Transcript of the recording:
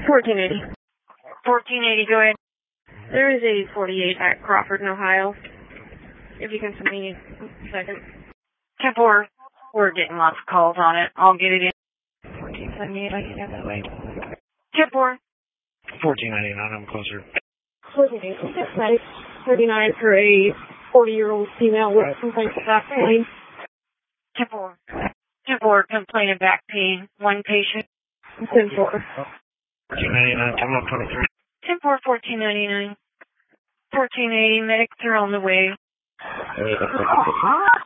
1480. 1480, go ahead. There is a 48 at Crawford, Ohio. If you can send me a second. 10-4. We're getting lots of calls on it. I'll get it in. 1478, I can have that way. 10-4. 1499, I'm closer. 1480, 39 for a 40-year-old female with complaints of back pain. 10-4. 10-4, complaint of back pain. One patient. 10-4. 1499, 10-23. 10-4, 1499. 1480, medics are on the way.